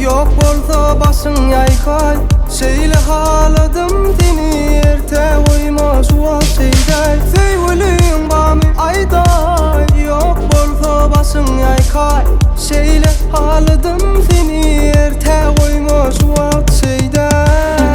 Yok bolsa başın yaykay, şeýle haladım seni erte oyma sual şeyday. Söýgüliň bamy ayday, yok bolsa başın yaykay, şeýle haladım seni erte oyma sual şeyday.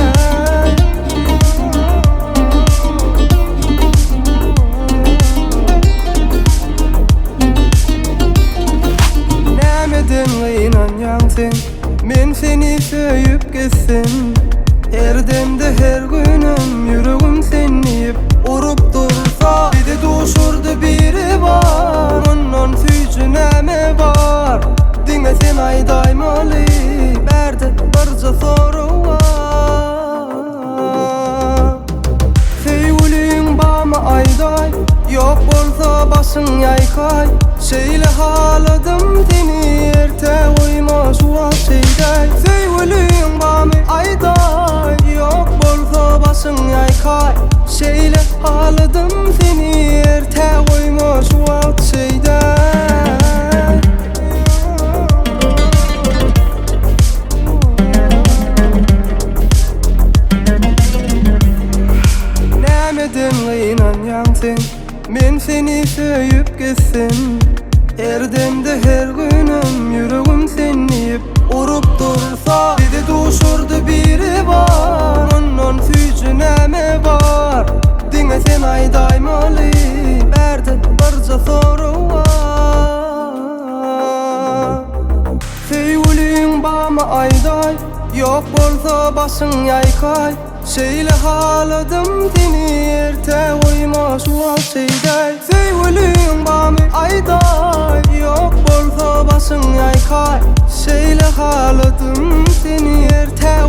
Men seni söýüp geçsin, her demde her günüm yüregim seni urup dursa. Bide duşurdu biri var, ondan süýçü näme var? Diňe sen aýdaymaly, berde birja soru var. Söýgüliň bamy ayday, yok bolsa başyň ýaykay, şeýle haladım seni erte oyma sual şeyday. Söýgüliň bamy ayday, yok bolsa başyň ýaykay, şeýle haladım seni erte oyma sual şeyday. Nämeden gynanýaň sen, men seni söýüp geçsin, her demde her günüm yüregim seni urup dursa. Bide duşurdu biri var, ondan süýçü näme var? Diňe sen aýdaymaly, berde birja soru var. Söýgüliň bamy ayday, yok bolsa başyň ýaykay, şeýle haladım seni erte oyma sual şeyday. Söýgüliň bamy ayday, yok bolsa başyň ýaykay, şeýle haladım seni erte